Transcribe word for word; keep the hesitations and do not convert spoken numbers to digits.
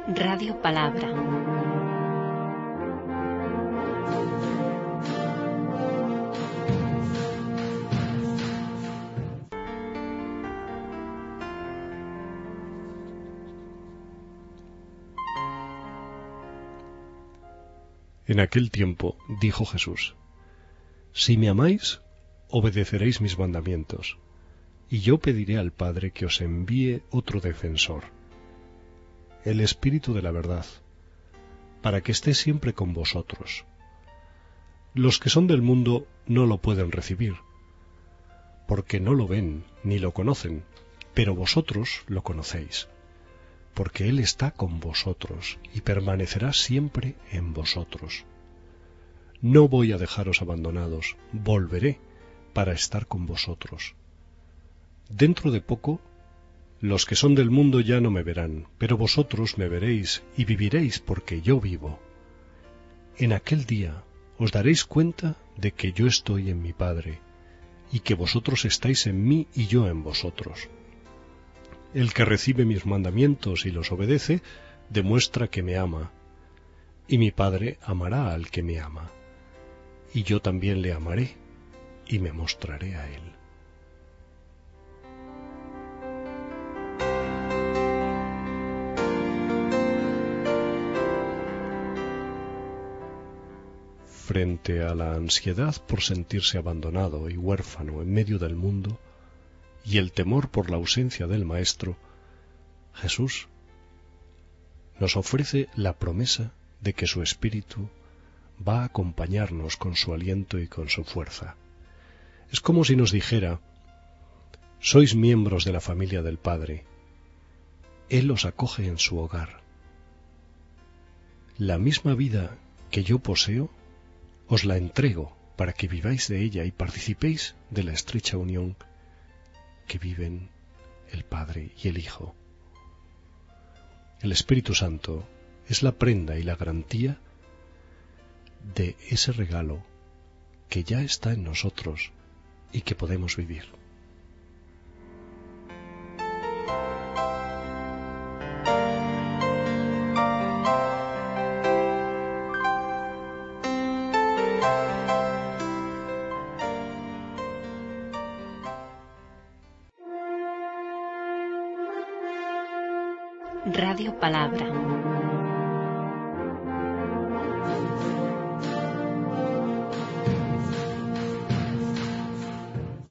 Radio Palabra. En aquel tiempo dijo Jesús: Si me amáis, obedeceréis mis mandamientos, y yo pediré al Padre que os envíe otro defensor, el Espíritu de la verdad, para que esté siempre con vosotros. Los que son del mundo no lo pueden recibir, porque no lo ven ni lo conocen, pero vosotros lo conocéis, porque Él está con vosotros y permanecerá siempre en vosotros. No voy a dejaros abandonados, volveré para estar con vosotros. Dentro de poco, los que son del mundo ya no me verán, pero vosotros me veréis y viviréis porque yo vivo. En aquel día os daréis cuenta de que yo estoy en mi Padre, y que vosotros estáis en mí y yo en vosotros. El que recibe mis mandamientos y los obedece, demuestra que me ama, y mi Padre amará al que me ama, y yo también le amaré, y me mostraré a él. Frente a la ansiedad por sentirse abandonado y huérfano en medio del mundo, y el temor por la ausencia del Maestro, Jesús nos ofrece la promesa de que su Espíritu va a acompañarnos con su aliento y con su fuerza. Es como si nos dijera: sois miembros de la familia del Padre, Él os acoge en su hogar. La misma vida que yo poseo, os la entrego para que viváis de ella y participéis de la estrecha unión que viven el Padre y el Hijo. El Espíritu Santo es la prenda y la garantía de ese regalo que ya está en nosotros y que podemos vivir. Radio Palabra.